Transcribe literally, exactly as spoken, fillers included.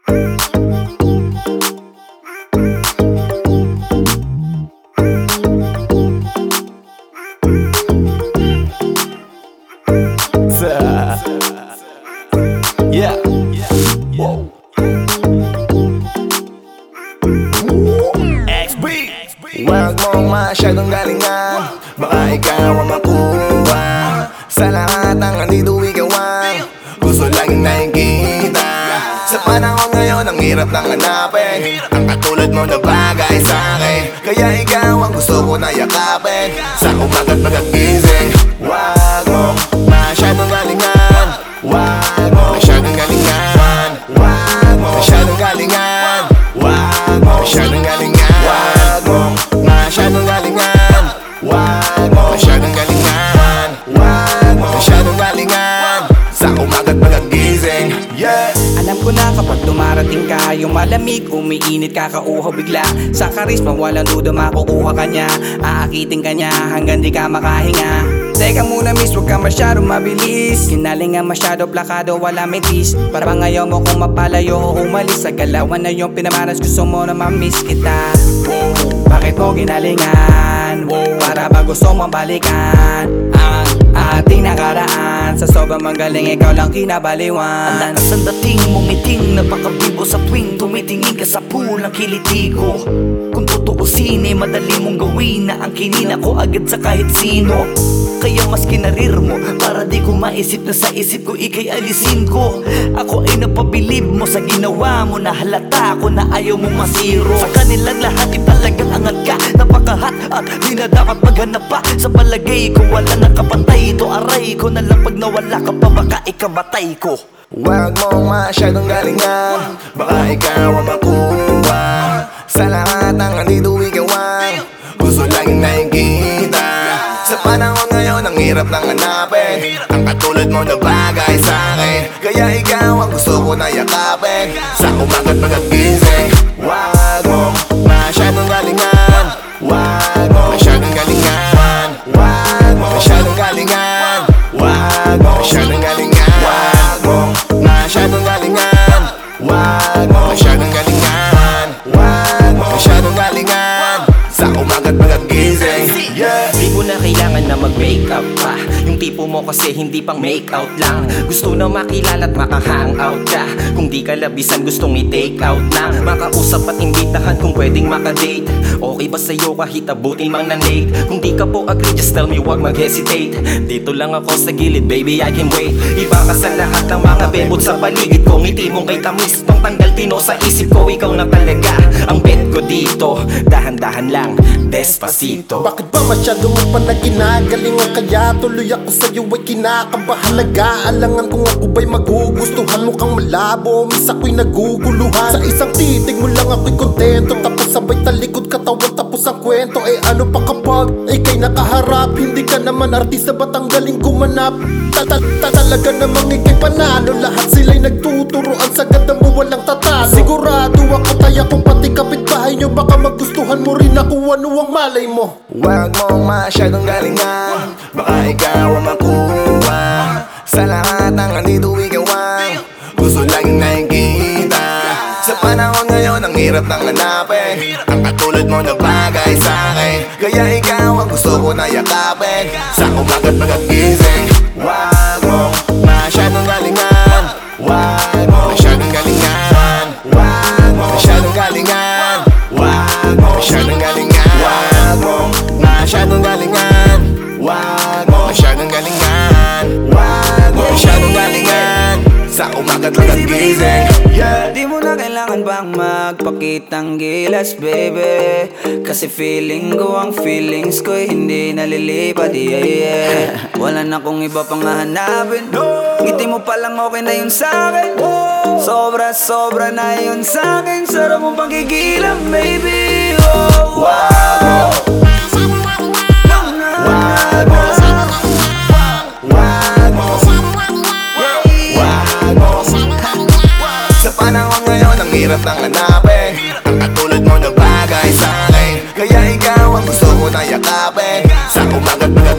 Yeah. Whoa. X B. Huwag mong masyadong galingan, baka ikaw ang makuha sa lahat ng andito ikaw ang gusto laging nakikita. Sa panahon ngayon ang hirap nang hanapin ang katulad mo na bagay sa'kin. Kaya ikaw ang gusto ko na yakapin sa umaga't pagkagising. Huwag mong masyadong galingan, huwag mong masyadong galingan, huwag mong masyadong galingan, huwag mong masyadong galingan, huwag mong masyadong galingan, huwag mong masyadong galingan, huwag mong masyadong galingan sa umaga't pagkagising. Yeah. Alam ko na kapag dumarating ka, yung malamig, umiinit, kakauhaw bigla. Sa karisma, walang duda makukuha ka niya. Aakitin ka niya hanggang di ka makahinga. Teka muna miss, huwag ka masyadong mabilis. Kinalingan masyado, plakado, wala metis. Parang ayaw mo kung mapalayo o umalis. Sa galawan na yung pinamaras, gusto mo na mamiss kita. Bakit mo ginalingan? Para ba gusto mo balikan ang ating nakaraan? Sa sobrang magaling, ikaw lang kinabaliwan. Ang lakas ang dating mong miting, napakabibo sa tuwing tumitingin ka sa pulang kiliti ko. Kung tutuusin eh, madali mong gawin na ang kinina ko agad sa kahit sino. Kaya mas kinarir mo para di ko maisip na sa isip ko ikay alisin ko. Ako ay napabilib mo sa ginawa mo, na halata ko na ayaw mo masiro. Sa kanilang lahat ay talagang angat ka, napakahat at di na dapat maghanap pa. Sa palagay ko wala nakapantay ito, aray ko na lang pag nawala ka pa baka ikamatay ko. Huwag mong masyadong galingan, baka ikaw ang makuha sa lahat ng andito ikaw ang gusto laging nakikita. Sa panahon ngayon ang hirap nang hanapin ang katulad mo na bagay sa'kin. Kaya ikaw ang gusto ko na yakapin sa umaga't pagkagising. Huwag mong masyadong galingan, huwag mong masyadong galingan, huwag mong masyadong galingan, huwag mong masyadong galingan, huwag mong masyadong galingan, huwag mong masyadong galingan, huwag mong masyadong galingan sa umaga't pagkagising. Yeah. Di mo na kailangan na mag-makeup pa. Yung tipo mo kasi hindi pang make-out lang. Gusto na makilala at maka-hangout ka. Kung di ka labisan gustong i-take out na. Makausap at imbitahan kung pwedeng makadate. Okay ba sa'yo kahit abutin mang na-late? Kung di ka po agree just tell me wag mag-hesitate. Dito lang ako sa gilid baby I can wait. Iba ka sa lahat ng mga bebot sa paligid ko. Ngiti mong kay tamis nung tanggal tino sa isip ko. Ikaw na talaga ang bet ko dito. Dahan-dahan lang, despacito. Bakit ba masyado mo pa na ginagalingan? Kaya tuloy ako sa'yo ay kinakabahan. Nag-aalangan kung ako ba'y magugustuhan mo kang malabo. Miss ako'y naguguluhan. Sa isang titig mo lang ako'y kontento. Tapos sabay talikod katawan tapos ang kwento. Eh ano pa kapag ikay nakaharap? Hindi ka naman artista ba't ang galing gumanap? Talaga namang ikay panalo. Lahat sila'y nagtuturoan sa ganda mo walang tatalo. Sigurado ako tayo kung pati kapitbahay nyo baka magustuhan mo rin ako. Ano ang malay mo? Huwag mong masyadong galingan, baka ikaw ang makuha sa lahat ng andito ikaw ang gusto laging nakikita. Sa panahon ngayon ang hirap nang hanapin ang katulad mo na bagay sa'kin. Kaya ikaw ang gusto ko na yakapin sa umaga't pagkagising. Huwag mong masyadong galingan, huwag mong masyadong galingan, huwag mong masyadong galingan, huwag mong masyadong galingan, huwag mong masyadong galingan, huwag mong masyadong galingan, huwag mong masyadong galingan sa umaga't pagkagising. Yeah. Di mo na kailangan bang magpakitang gilas baby, kasi feeling ko ang feelings ko'y hindi nalilipat. Yeah, yeah. Wala na kong iba pang hahanapin. Ngiti mo palang okay na yun sa'kin. Sobra sobra na yun sa'kin. Sarap mong pagkikilam baby. Oh, wow. Wag mo, wag mo, wag mo. Sa panahon ngayon ang hirap nang hanapin ang katulad mo na bagay sa'kin. Kaya ikaw ang gusto ko na yakapin sa umaga't